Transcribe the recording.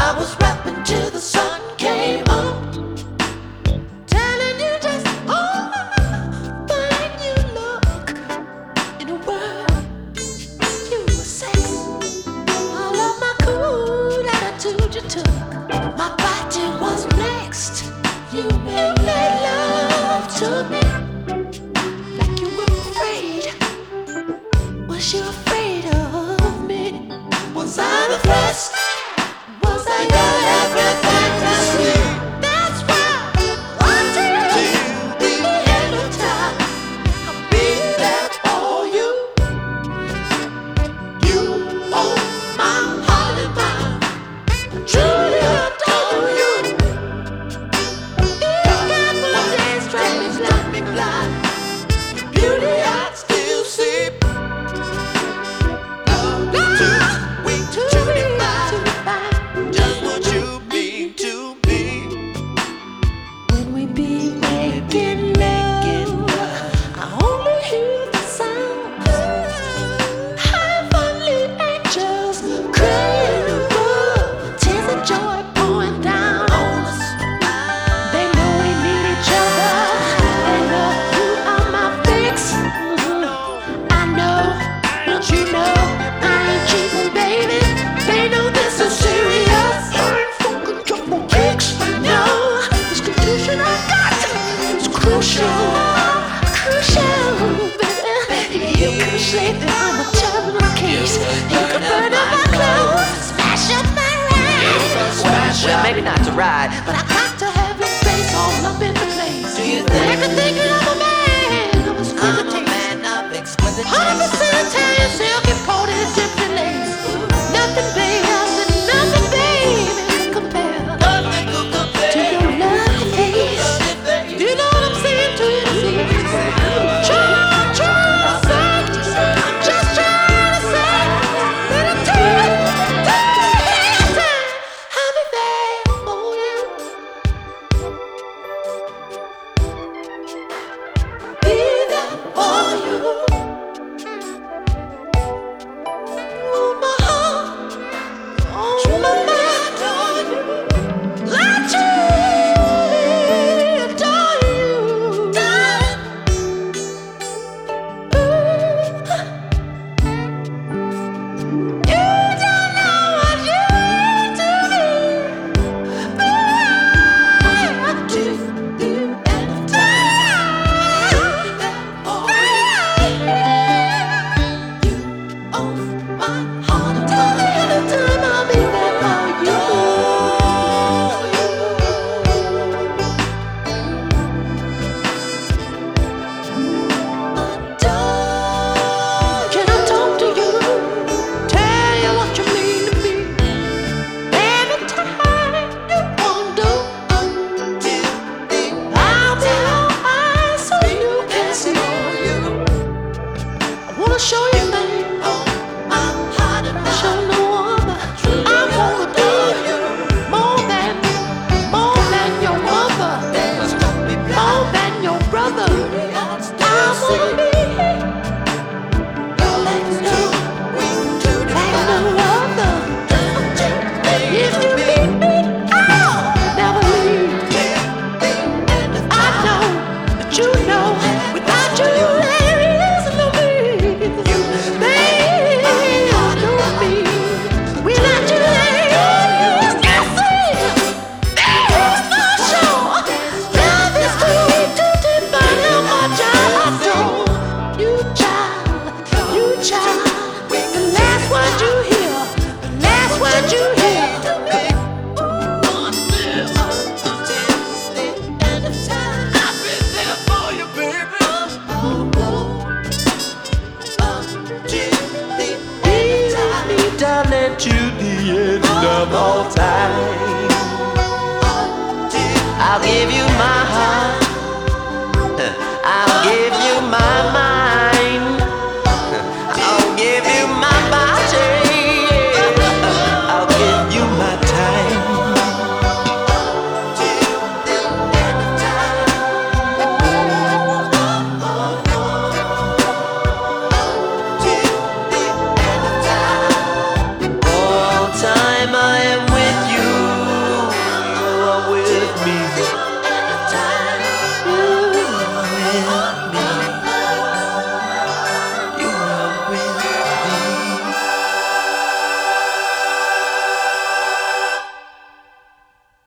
was rapping till the sun came up, telling you just how fine you look. In a word, you were sex. All of my cool attitude you took. My body was next. You made love to me like you were afraid. Was you afraid of me? Was I the first? Was I your everything to see? That's why until the end of time, I'll be there for you. You own my heart and mind. I truly adore you. Even when days drive me blind, your beauty I still see. When we be making love, I only hear the sound. Heavenly angels crying above, tears of joy pouring down on us. They know we need each other. They know you are my fix. I know, don't you know I ain't cheating, baby. They know this is serious. I ain't fucking trouble kicks. No, this confusion I got is crucial, crucial, baby. You can say that I'm a terrible case. You can burn up my clothes, smash up my ride. Well, maybe not to ride, but I got to have your face all up in the place. Do you think? I can think that I'm a man of exquisite taste. 100% Italian,